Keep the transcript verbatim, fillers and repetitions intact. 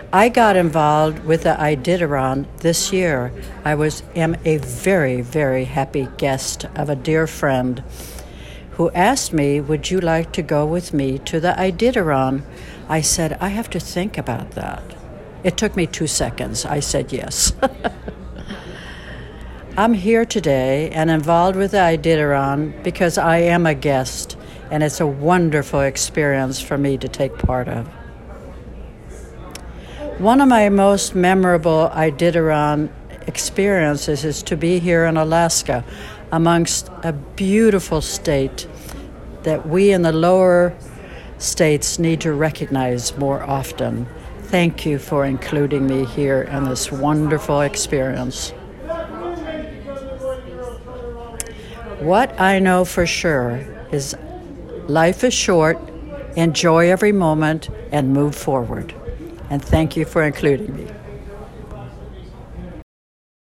I got involved with the Iditarod this year. I was am a very, very happy guest of a dear friend who asked me, would you like to go with me to the Iditarod? I said, I have to think about that. It took me two seconds. I said yes. I'm here today and involved with the Iditarod because I am a guest, and it's a wonderful experience for me to take part of. One of my most memorable Iditarod experiences is to be here in Alaska amongst a beautiful state that we in the lower states need to recognize more often. Thank you for including me here in this wonderful experience. What I know for sure is life is short, enjoy every moment, and move forward. And thank you for including me.